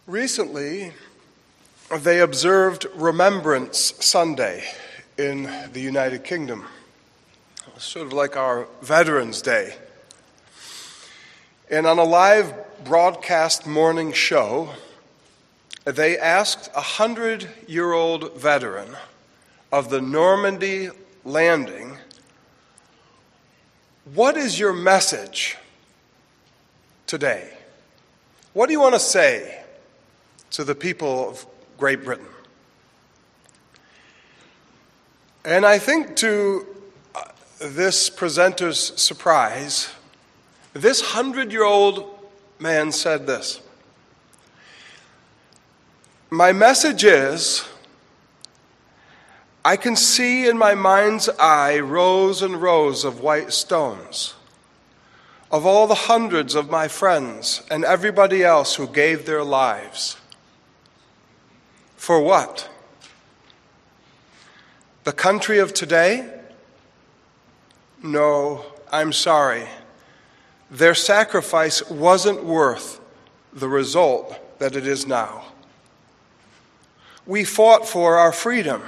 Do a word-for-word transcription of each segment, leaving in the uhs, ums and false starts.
Recently, they observed Remembrance Sunday in the United Kingdom, sort of like our Veterans Day. And on a live broadcast morning show, they asked a hundred-year-old veteran of the Normandy landing, "What is your message today? What do you want to say to the people of Great Britain?" And I think to this presenter's surprise, this hundred-year-old man said this: "My message is, I can see in my mind's eye rows and rows of white stones, of all the hundreds of my friends and everybody else who gave their lives. For what? The country of today? No, I'm sorry. Their sacrifice wasn't worth the result that it is now. We fought for our freedom.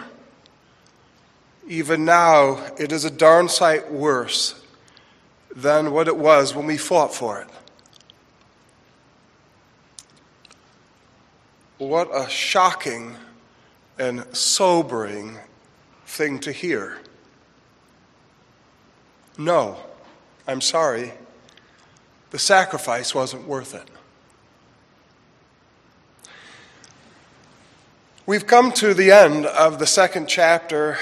Even now, it is a darn sight worse than what it was when we fought for it." What a shocking and sobering thing to hear. No, I'm sorry, the sacrifice wasn't worth it. We've come to the end of the second chapter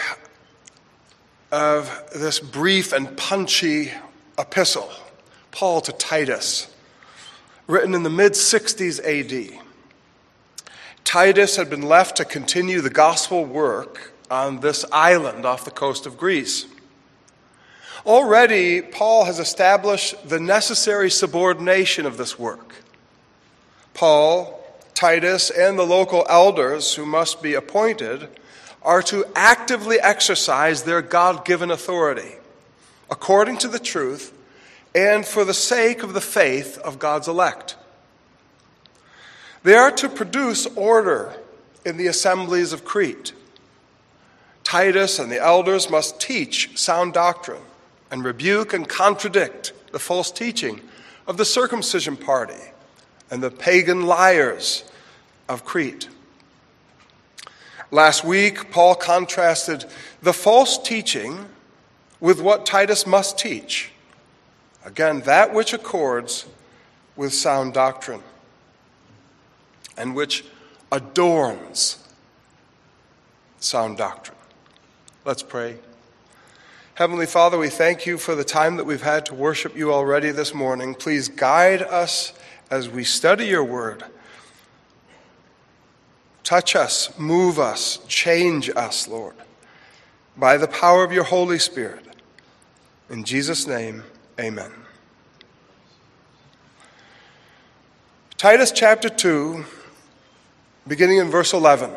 of this brief and punchy epistle, Paul to Titus, written in the mid-sixties A D. Titus had been left to continue the gospel work on this island off the coast of Greece. Already, Paul has established the necessary subordination of this work. Paul, Titus, and the local elders who must be appointed are to actively exercise their God-given authority according to the truth and for the sake of the faith of God's elect. They are to produce order in the assemblies of Crete. Titus and the elders must teach sound doctrine and rebuke and contradict the false teaching of the circumcision party and the pagan liars of Crete. Last week, Paul contrasted the false teaching with what Titus must teach. Again, that which accords with sound doctrine and which adorns sound doctrine. Let's pray. Heavenly Father, we thank you for the time that we've had to worship you already this morning. Please guide us as we study your word. Touch us, move us, change us, Lord, by the power of your Holy Spirit. In Jesus' name, amen. Titus chapter two, beginning in verse eleven.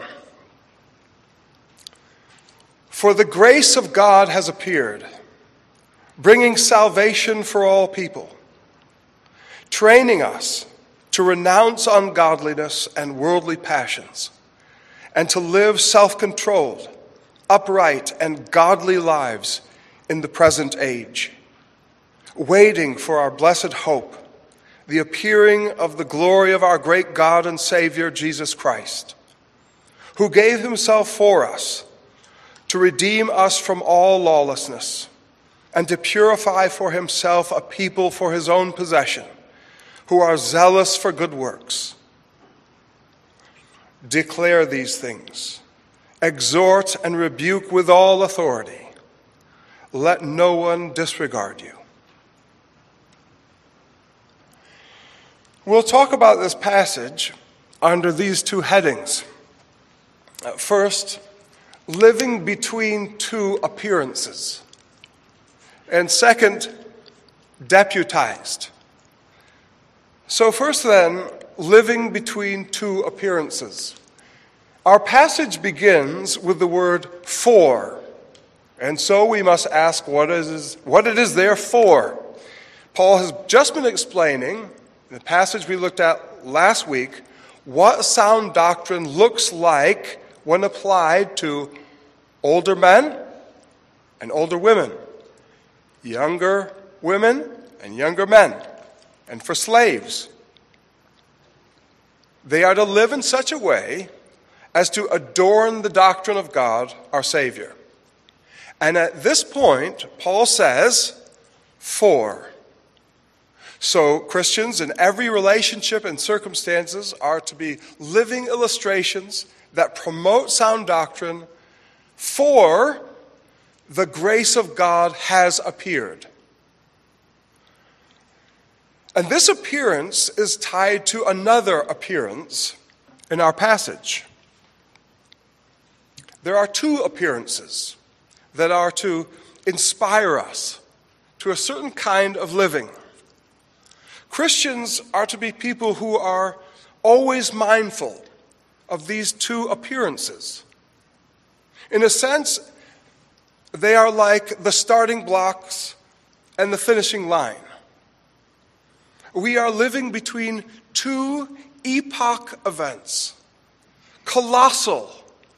"For the grace of God has appeared, bringing salvation for all people, training us to renounce ungodliness and worldly passions, and to live self-controlled, upright, and godly lives in the present age, waiting for our blessed hope, the appearing of the glory of our great God and Savior, Jesus Christ, who gave himself for us to redeem us from all lawlessness and to purify for himself a people for his own possession, who are zealous for good works. Declare these things, exhort and rebuke with all authority. Let no one disregard you." We'll talk about this passage under these two headings. First, living between two appearances. And second, deputized. So first then, living between two appearances. Our passage begins with the word "for," and so we must ask what it is, what it is there for. Paul has just been explaining, in the passage we looked at last week, what sound doctrine looks like when applied to older men and older women, younger women and younger men, and for slaves. They are to live in such a way as to adorn the doctrine of God, our Savior. And at this point, Paul says, for. So Christians in every relationship and circumstances are to be living illustrations that promote sound doctrine, for the grace of God has appeared. And this appearance is tied to another appearance in our passage. There are two appearances that are to inspire us to a certain kind of living. Christians are to be people who are always mindful of these two appearances. In a sense, they are like the starting blocks and the finishing line. We are living between two epoch events, colossal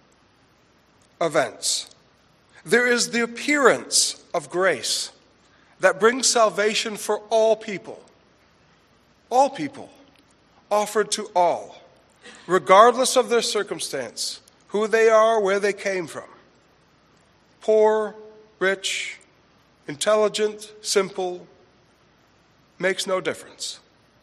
events. There is the appearance of grace that brings salvation for all people. All people, offered to all, regardless of their circumstance, who they are, where they came from. Poor, rich, intelligent, simple, makes no difference.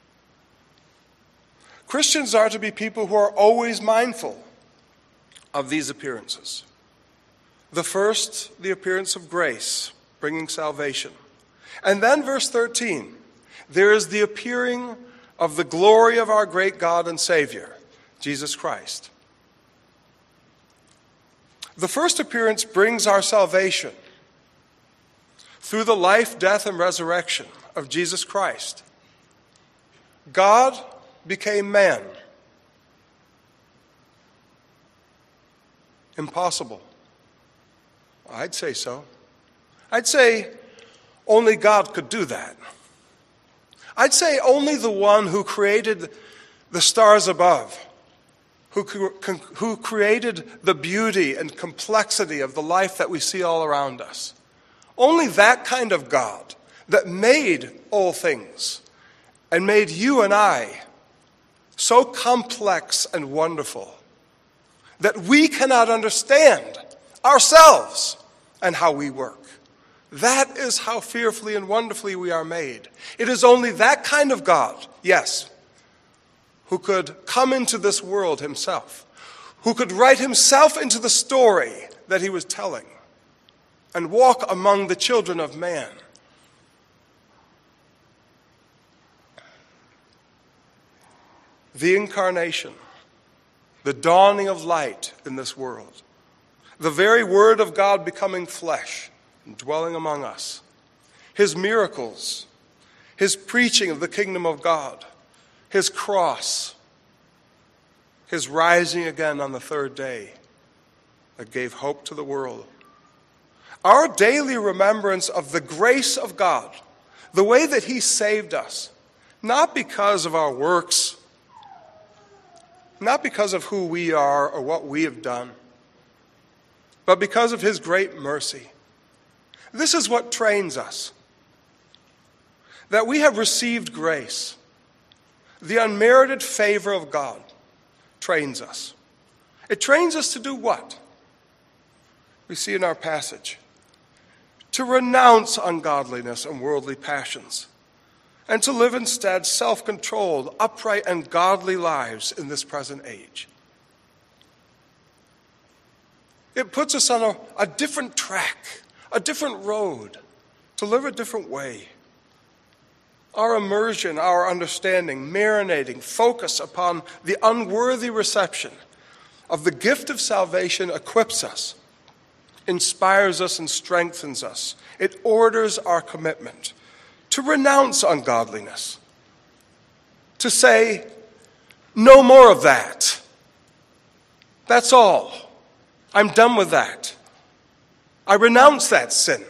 Christians are to be people who are always mindful of these appearances. The first, the appearance of grace, bringing salvation. And then verse thirteen, there is the appearing of the glory of our great God and Savior, Jesus Christ. The first appearance brings our salvation through the life, death, and resurrection of Jesus Christ. God became man. Impossible. I'd say so. I'd say only God could do that. I'd say only the one who created the stars above, who, who created the beauty and complexity of the life that we see all around us. Only that kind of God that made all things and made you and I so complex and wonderful that we cannot understand ourselves and how we work. That is how fearfully and wonderfully we are made. It is only that kind of God, yes, who could come into this world himself, who could write himself into the story that he was telling and walk among the children of man. The incarnation, the dawning of light in this world, the very word of God becoming flesh, dwelling among us, his miracles, his preaching of the kingdom of God, his cross, his rising again on the third day that gave hope to the world. Our daily remembrance of the grace of God, the way that he saved us, not because of our works, not because of who we are or what we have done, but because of his great mercy. This is what trains us, that we have received grace. The unmerited favor of God trains us. It trains us to do what? We see in our passage. To renounce ungodliness and worldly passions, and to live instead self-controlled, upright, and godly lives in this present age. It puts us on a, a different track, a different road, to live a different way. Our immersion, our understanding, marinating, focus upon the unworthy reception of the gift of salvation equips us, inspires us, and strengthens us. It orders our commitment to renounce ungodliness, to say, no more of that. That's all. I'm done with that. I renounce that sin.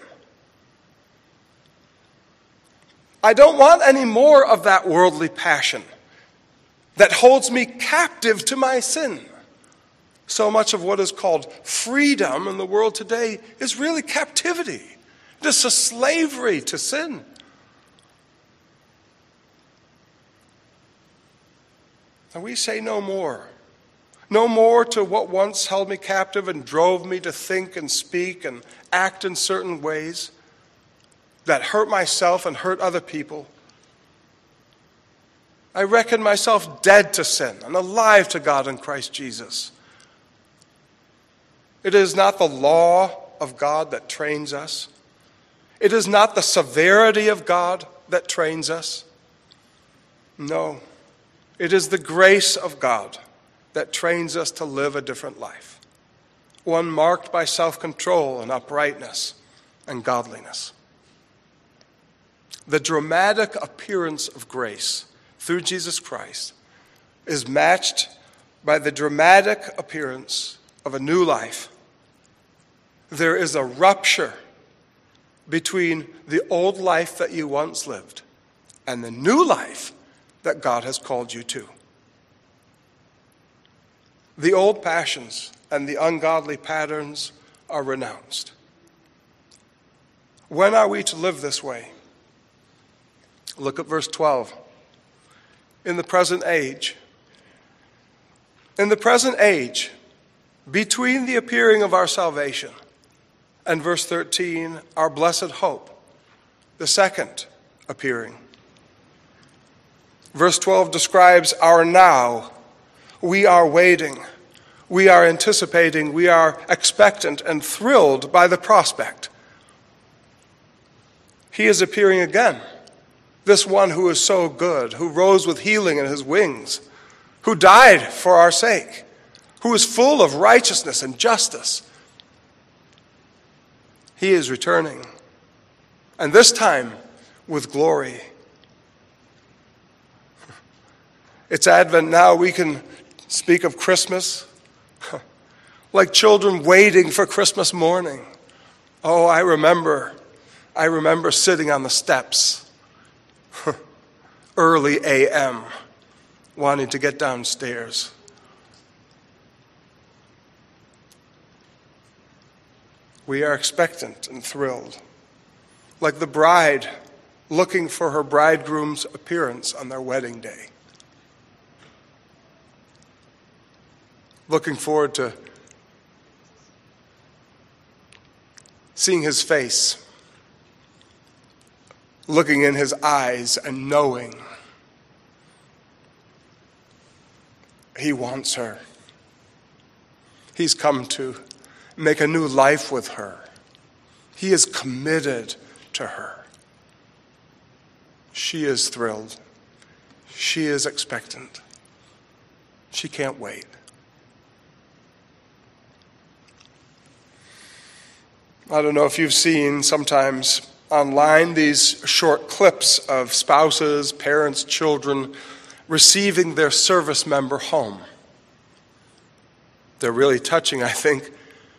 I don't want any more of that worldly passion that holds me captive to my sin. So much of what is called freedom in the world today is really captivity. It is a slavery to sin. And we say no more. No more to what once held me captive and drove me to think and speak and act in certain ways that hurt myself and hurt other people. I reckon myself dead to sin and alive to God in Christ Jesus. It is not the law of God that trains us. It is not the severity of God that trains us. No, it is the grace of God that trains us to live a different life, one marked by self-control and uprightness and godliness. The dramatic appearance of grace through Jesus Christ is matched by the dramatic appearance of a new life. There is a rupture between the old life that you once lived and the new life that God has called you to. The old passions and the ungodly patterns are renounced. When are we to live this way? Look at verse twelve. In the present age. In the present age, between the appearing of our salvation and verse thirteen, our blessed hope, the second appearing. Verse twelve describes our now. We are waiting. We are anticipating. We are expectant and thrilled by the prospect. He is appearing again. This one who is so good, who rose with healing in his wings, who died for our sake, who is full of righteousness and justice. He is returning, and this time with glory. It's Advent now. We can speak of Christmas like children waiting for Christmas morning. Oh, I remember, I remember sitting on the steps early a m, wanting to get downstairs. We are expectant and thrilled, like the bride looking for her bridegroom's appearance on their wedding day. Looking forward to seeing his face, looking in his eyes and knowing he wants her. He's come to make a new life with her. He is committed to her. She is thrilled. She is expectant. She can't wait. I don't know if you've seen sometimes online these short clips of spouses, parents, children receiving their service member home. They're really touching, I think.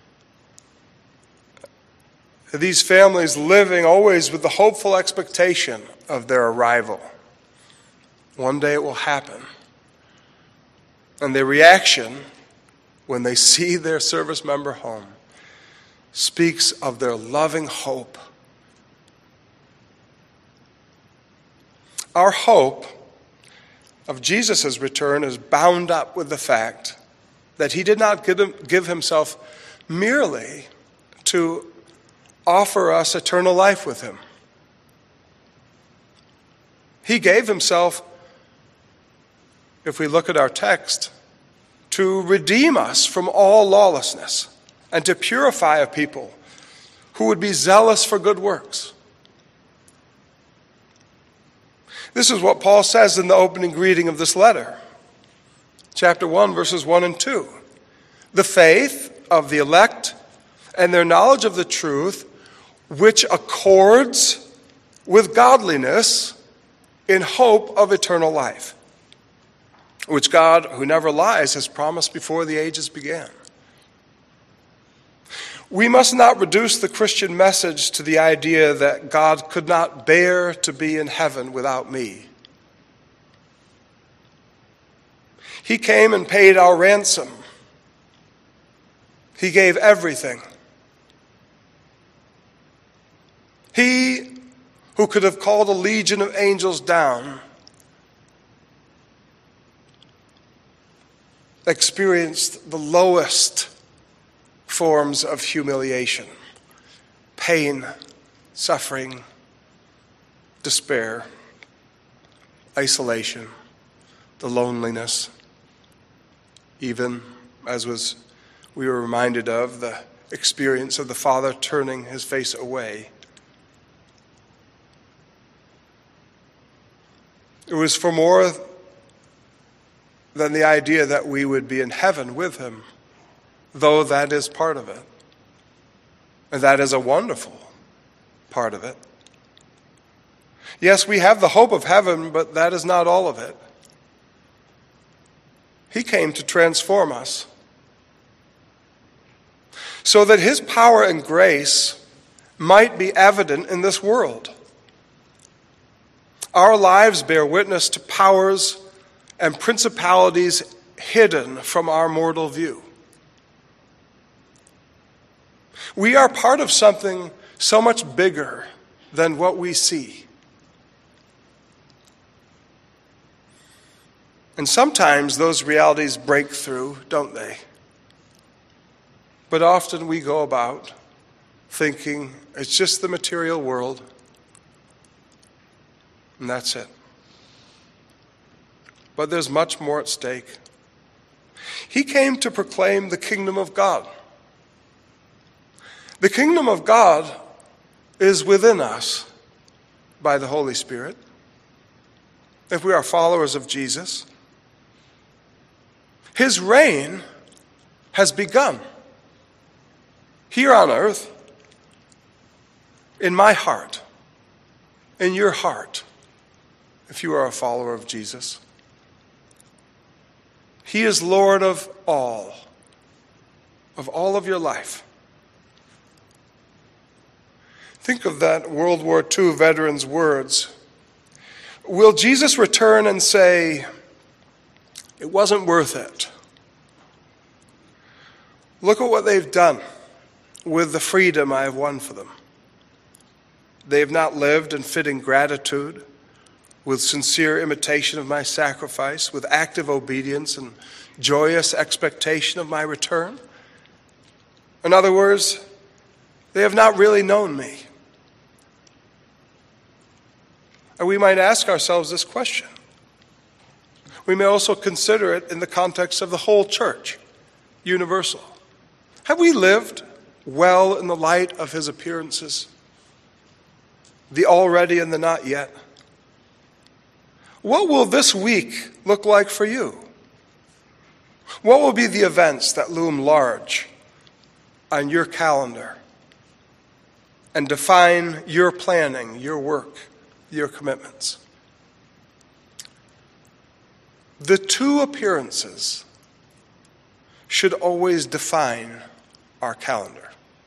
These families living always with the hopeful expectation of their arrival. One day it will happen. And their reaction when they see their service member home speaks of their loving hope. Our hope of Jesus' return is bound up with the fact that he did not give himself merely to offer us eternal life with him. He gave himself, if we look at our text, to redeem us from all lawlessness and to purify a people who would be zealous for good works. This is what Paul says in the opening greeting of this letter. Chapter one, verses one and two. The faith of the elect and their knowledge of the truth, which accords with godliness in hope of eternal life, which God, who never lies, has promised before the ages began. We must not reduce the Christian message to the idea that God could not bear to be in heaven without me. He came and paid our ransom. He gave everything. He who could have called a legion of angels down experienced the lowest forms of humiliation, pain, suffering, despair, isolation, the loneliness, even, as was we were reminded of, the experience of the Father turning his face away. It was for more than the idea that we would be in heaven with him, though that is part of it. And that is a wonderful part of it. Yes, we have the hope of heaven, but that is not all of it. He came to transform us so that his power and grace might be evident in this world. Our lives bear witness to powers and principalities hidden from our mortal view. We are part of something so much bigger than what we see. And sometimes those realities break through, don't they? But often we go about thinking it's just the material world, and that's it. But there's much more at stake. He came to proclaim the kingdom of God. The kingdom of God is within us by the Holy Spirit, if we are followers of Jesus. His reign has begun here on earth, in my heart, in your heart, if you are a follower of Jesus. He is Lord of all, of all of your life. Think of that World War Two veteran's words. Will Jesus return and say, "It wasn't worth it"? Look at what they've done with the freedom I have won for them. They have not lived in fitting gratitude, with sincere imitation of my sacrifice, with active obedience and joyous expectation of my return. In other words, they have not really known me. And we might ask ourselves this question. We may also consider it in the context of the whole church, universal. Have we lived well in the light of his appearances? The already and the not yet. What will this week look like for you? What will be the events that loom large on your calendar and define your planning, your work, your commitments? The two appearances should always define our calendar.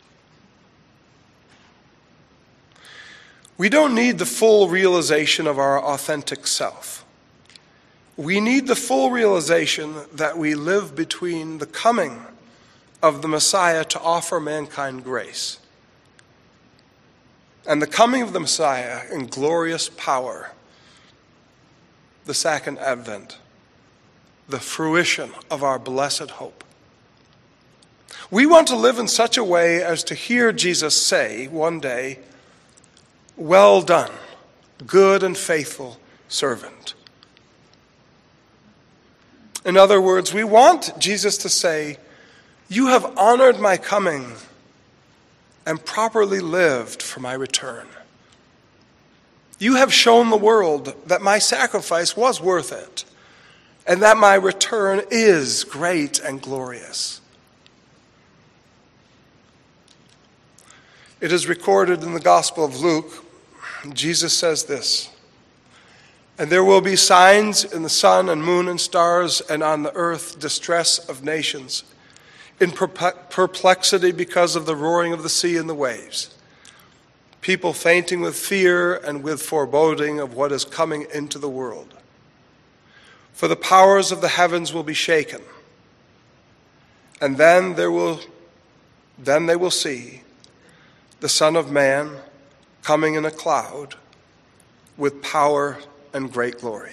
We don't need the full realization of our authentic self. We need the full realization that we live between the coming of the Messiah to offer mankind grace and the coming of the Messiah in glorious power, the second advent, the fruition of our blessed hope. We want to live in such a way as to hear Jesus say one day, "Well done, good and faithful servant." In other words, we want Jesus to say, "You have honored my coming and properly lived for my return. You have shown the world that my sacrifice was worth it and that my return is great and glorious." It is recorded in the Gospel of Luke, Jesus says this, "And there will be signs in the sun and moon and stars, and on the earth distress of nations, in perplexity because of the roaring of the sea and the waves, people fainting with fear and with foreboding of what is coming into the world. For the powers of the heavens will be shaken, and then there will then they will see the Son of Man coming in a cloud with power and great glory.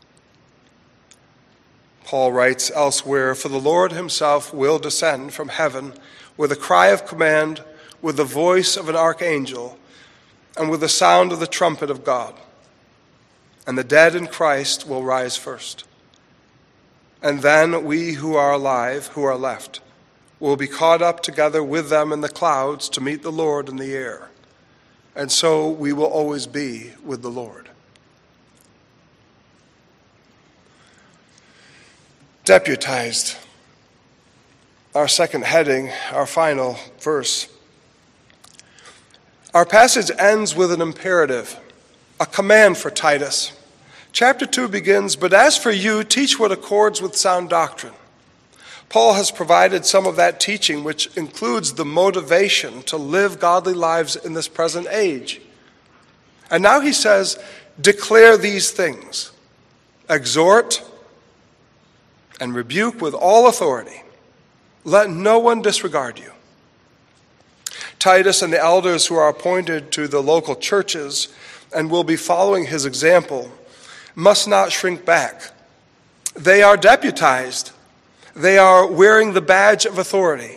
Paul writes elsewhere, "For the Lord himself will descend from heaven with a cry of command, with the voice of an archangel, and with the sound of the trumpet of God. And the dead in Christ will rise first. And then we who are alive, who are left, will be caught up together with them in the clouds to meet the Lord in the air. And so we will always be with the Lord." Deputized. Our second heading, our final verse. Our passage ends with an imperative, a command for Titus. Chapter two begins, "But as for you, teach what accords with sound doctrine." Paul has provided some of that teaching, which includes the motivation to live godly lives in this present age. And now he says, declare these things, exhort and rebuke with all authority. Let no one disregard you. Titus and the elders who are appointed to the local churches and will be following his example must not shrink back. They are deputized. They are wearing the badge of authority.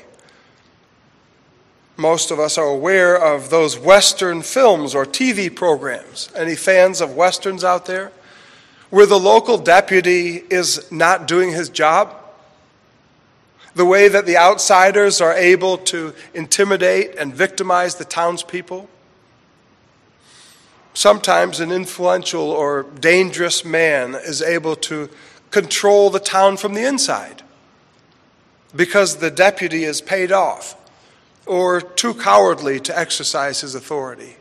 Most of us are aware of those Western films or T V programs. Any fans of Westerns out there? Where the local deputy is not doing his job. The way that the outsiders are able to intimidate and victimize the townspeople. Sometimes an influential or dangerous man is able to control the town from the inside because the deputy is paid off or too cowardly to exercise his authority.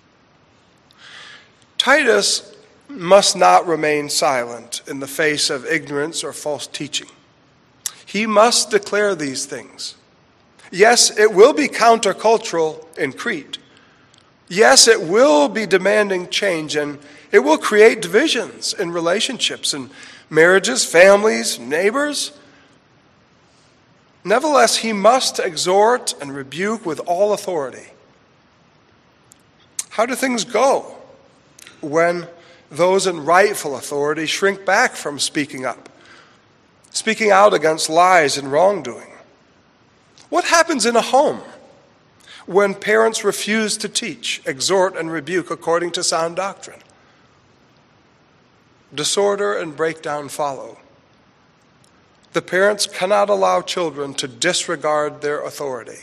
Titus must not remain silent in the face of ignorance or false teaching. He must declare these things. Yes, it will be countercultural in Crete. Yes, it will be demanding change, and it will create divisions in relationships and marriages, families, neighbors. Nevertheless, he must exhort and rebuke with all authority. How do things go when those in rightful authority shrink back from speaking up, speaking out against lies and wrongdoing? What happens in a home when parents refuse to teach, exhort, and rebuke according to sound doctrine? Disorder and breakdown follow. The parents cannot allow children to disregard their authority,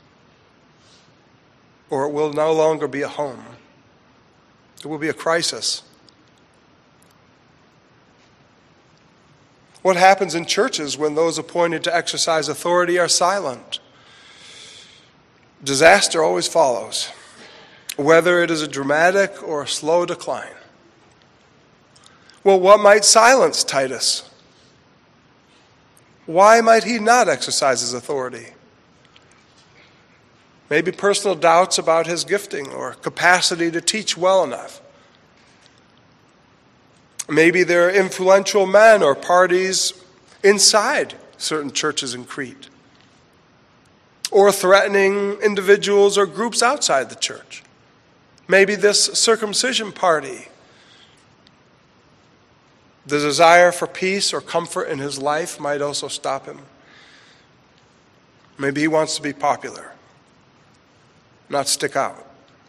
or it will no longer be a home. It will be a crisis. What happens in churches when those appointed to exercise authority are silent? Disaster always follows, whether it is a dramatic or a slow decline. Well, what might silence Titus? Why might he not exercise his authority? Maybe personal doubts about his gifting or capacity to teach well enough. Maybe there are influential men or parties inside certain churches in Crete, or threatening individuals or groups outside the church. Maybe this circumcision party, the desire for peace or comfort in his life might also stop him. Maybe he wants to be popular, not stick out.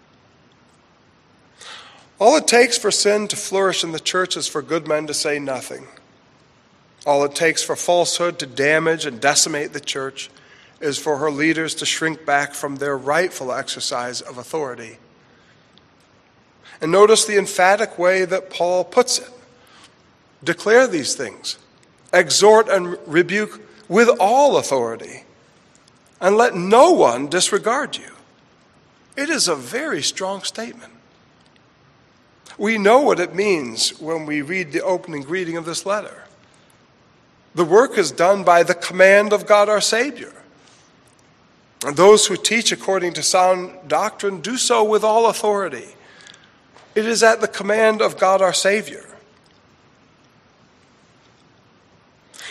All it takes for sin to flourish in the church is for good men to say nothing. All it takes for falsehood to damage and decimate the church is for her leaders to shrink back from their rightful exercise of authority. And notice the emphatic way that Paul puts it. Declare these things. Exhort and rebuke with all authority. And let no one disregard you. It is a very strong statement. We know what it means when we read the opening greeting of this letter. The work is done by the command of God our Savior. And those who teach according to sound doctrine do so with all authority. It is at the command of God our Savior.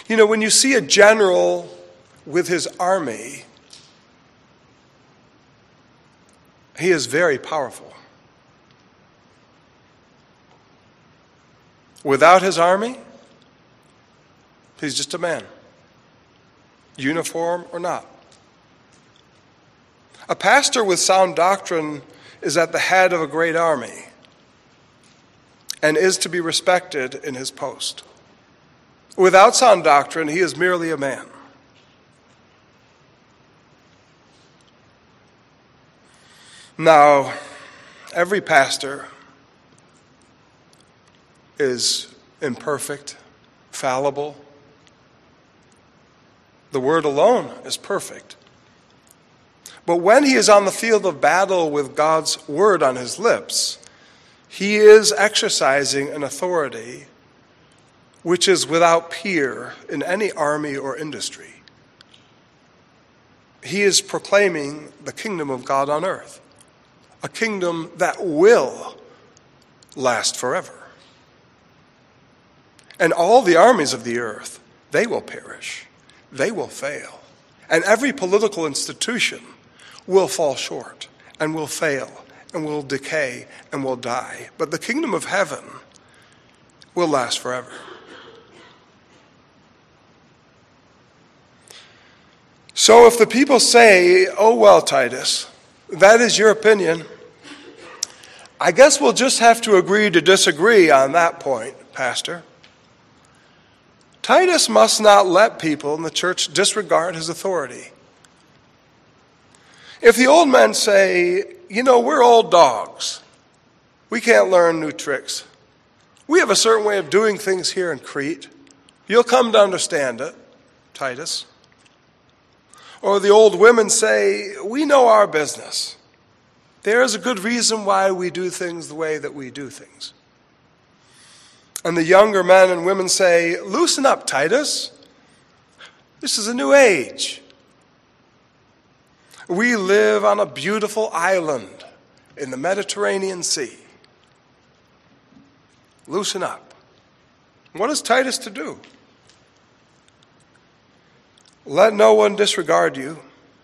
You know, when you see a general with his army, he is very powerful. Without his army, he's just a man, uniform or not. A pastor with sound doctrine is at the head of a great army and is to be respected in his post. Without sound doctrine, he is merely a man. Now, every pastor is imperfect, fallible. The word alone is perfect. But when he is on the field of battle with God's word on his lips, he is exercising an authority which is without peer in any army or industry. He is proclaiming the kingdom of God on earth, a kingdom that will last forever. And all the armies of the earth, they will perish, they will fail, and every political institution will fall short and will fail and will decay and will die. But the kingdom of heaven will last forever. So if the people say, "Oh well, Titus, that is your opinion, I guess we'll just have to agree to disagree on that point, Pastor." Titus must not let people in the church disregard his authority. If the old men say, "You know, we're old dogs. We can't learn new tricks. We have a certain way of doing things here in Crete. You'll come to understand it, Titus." Or the old women say, "We know our business. There is a good reason why we do things the way that we do things." And the younger men and women say, "Loosen up, Titus. This is a new age. We live on a beautiful island in the Mediterranean Sea. Loosen up." What is Titus to do? Let no one disregard you.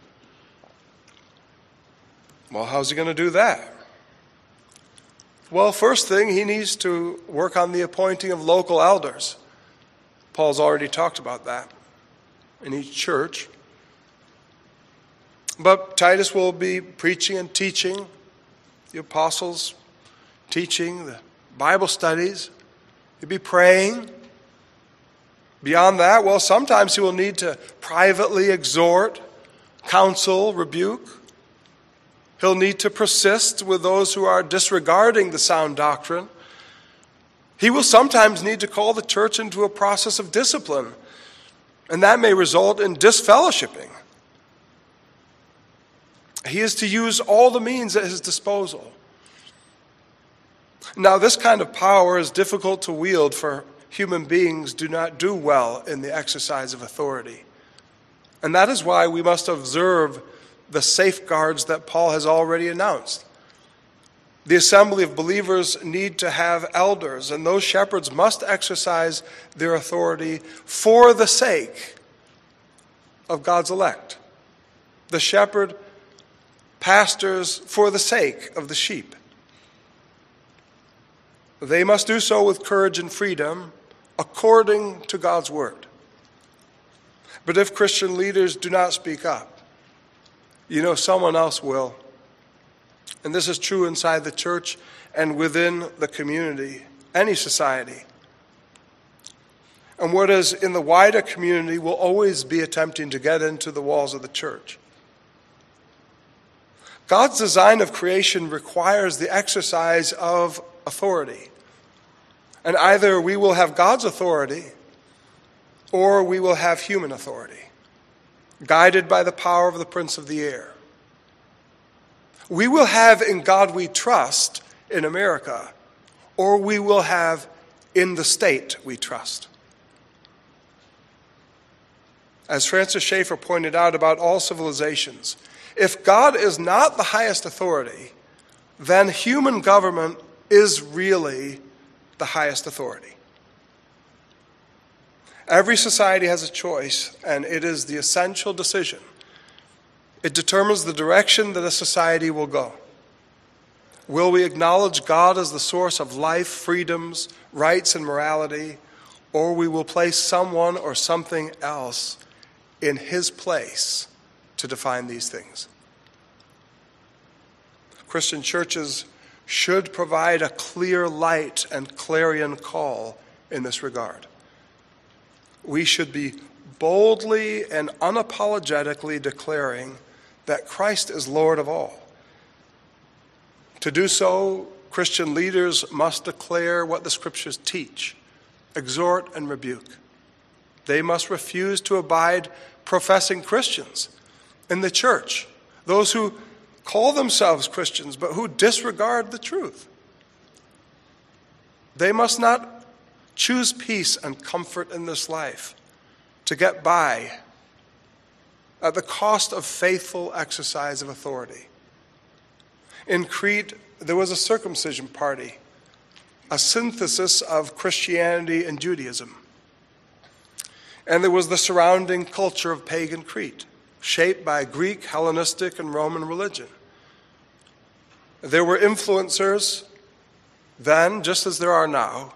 Well, how's he going to do that? Well, first thing, he needs to work on the appointing of local elders. Paul's already talked about that in each church. But Titus will be preaching and teaching, the apostles teaching, the Bible studies. He'll be praying. Beyond that, well, sometimes he will need to privately exhort, counsel, rebuke. He'll need to persist with those who are disregarding the sound doctrine. He will sometimes need to call the church into a process of discipline, and that may result in disfellowshipping. He is to use all the means at his disposal. Now, this kind of power is difficult to wield, for human beings do not do well in the exercise of authority. And that is why we must observe the safeguards that Paul has already announced. The assembly of believers need to have elders, and those shepherds must exercise their authority for the sake of God's elect. The shepherd pastors for the sake of the sheep. They must do so with courage and freedom, according to God's word. But if Christian leaders do not speak up, you know, someone else will. And this is true inside the church and within the community, any society. And what is in the wider community will always be attempting to get into the walls of the church. God's design of creation requires the exercise of authority. And either we will have God's authority or we will have human authority, guided by the power of the prince of the air. We will have In God We Trust in America, or we will have In the State We Trust. As Francis Schaeffer pointed out about all civilizations, if God is not the highest authority, then human government is really the highest authority. Every society has a choice, and it is the essential decision. It determines the direction that a society will go. Will we acknowledge God as the source of life, freedoms, rights, and morality, or we will place someone or something else in his place to define these things? Christian churches should provide a clear light and clarion call in this regard. We should be boldly and unapologetically declaring that Christ is Lord of all. To do so, Christian leaders must declare what the Scriptures teach, exhort and rebuke. They must refuse to abide professing Christians in the church, those who call themselves Christians but who disregard the truth. They must not choose peace and comfort in this life to get by at the cost of faithful exercise of authority. In Crete, there was a circumcision party, a synthesis of Christianity and Judaism. And there was the surrounding culture of pagan Crete, shaped by Greek, Hellenistic, and Roman religion. There were influencers then, just as there are now,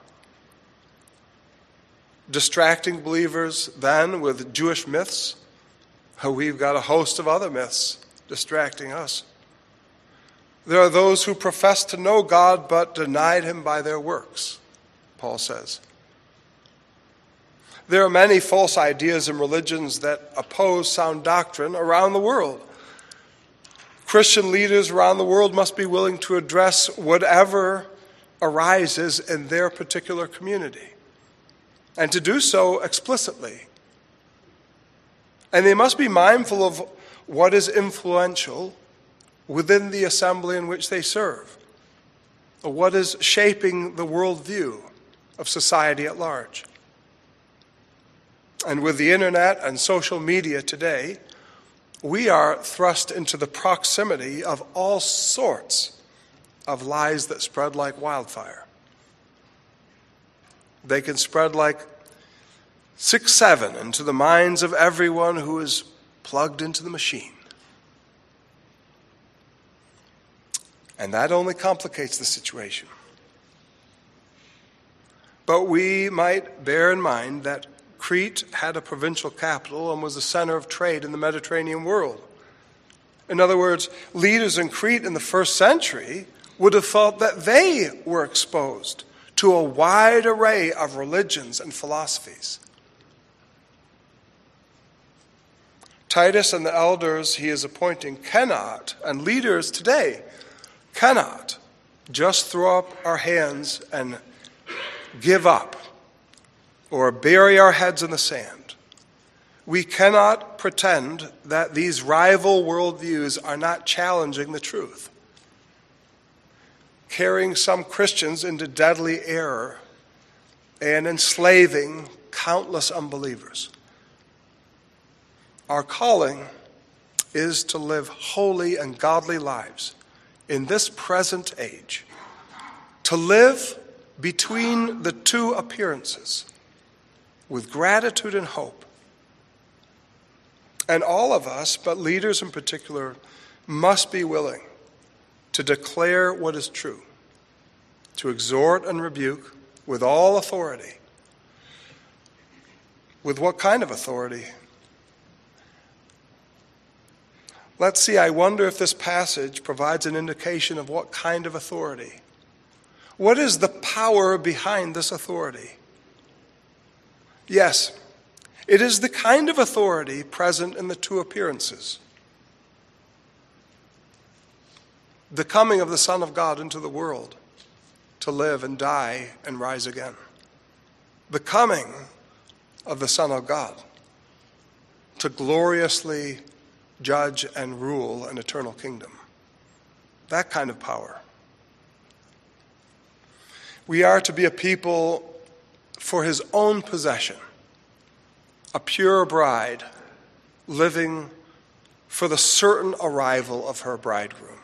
distracting believers then with Jewish myths. We've got a host of other myths distracting us. There are those who profess to know God but denied him by their works, Paul says. There are many false ideas and religions that oppose sound doctrine around the world. Christian leaders around the world must be willing to address whatever arises in their particular community, and to do so explicitly. And they must be mindful of what is influential within the assembly in which they serve, or what is shaping the worldview of society at large. And with the internet and social media today, we are thrust into the proximity of all sorts of lies that spread like wildfire. They can spread like six seven into the minds of everyone who is plugged into the machine. And that only complicates the situation. But we might bear in mind that Crete had a provincial capital and was the center of trade in the Mediterranean world. In other words, leaders in Crete in the first century would have thought that they were exposed to a wide array of religions and philosophies. Titus and the elders he is appointing cannot, and leaders today cannot, just throw up our hands and give up or bury our heads in the sand. We cannot pretend that these rival worldviews are not challenging the truth, carrying some Christians into deadly error and enslaving countless unbelievers. Our calling is to live holy and godly lives in this present age, to live between the two appearances with gratitude and hope. And all of us, but leaders in particular, must be willing to declare what is true, to exhort and rebuke with all authority. With what kind of authority? Let's see, I wonder if this passage provides an indication of what kind of authority. What is the power behind this authority? Yes, it is the kind of authority present in the two appearances. The coming of the Son of God into the world to live and die and rise again. The coming of the Son of God to gloriously judge and rule an eternal kingdom. That kind of power. We are to be a people for his own possession, a pure bride living for the certain arrival of her bridegroom,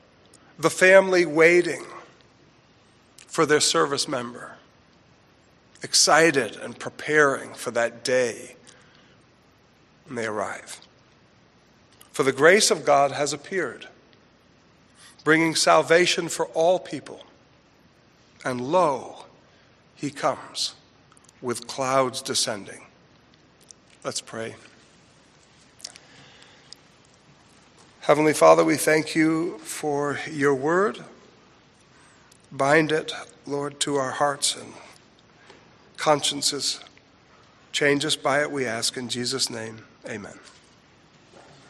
the family waiting for their service member, excited and preparing for that day when they arrive. For the grace of God has appeared, bringing salvation for all people. And lo, he comes with clouds descending. Let's pray. Heavenly Father, we thank you for your word. Bind it, Lord, to our hearts and consciences. Change us by it, we ask in Jesus' name. Amen.